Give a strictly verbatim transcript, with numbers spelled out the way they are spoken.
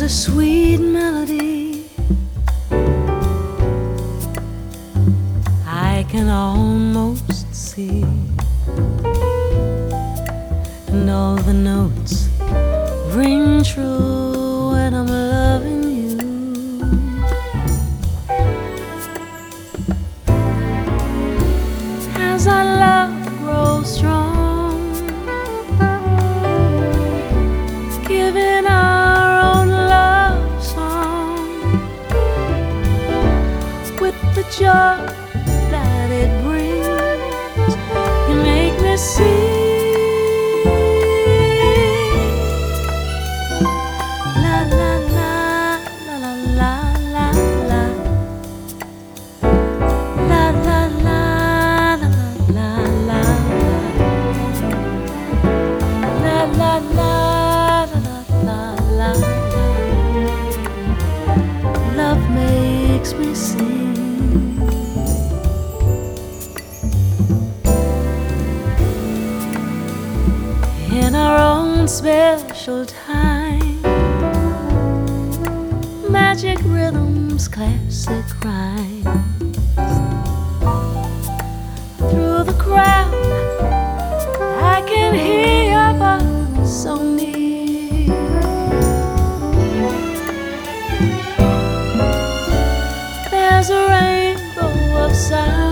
sweet melody I can almost see, and all the notes ring true when I'm loving you. As our love grows strong, giving our own love song with the joy that it brings, you make me see. Love makes me sing. In our own special time, magic rhythms, classic rhymes. Through the crowd I can hear your voice so near. There's a rainbow of sound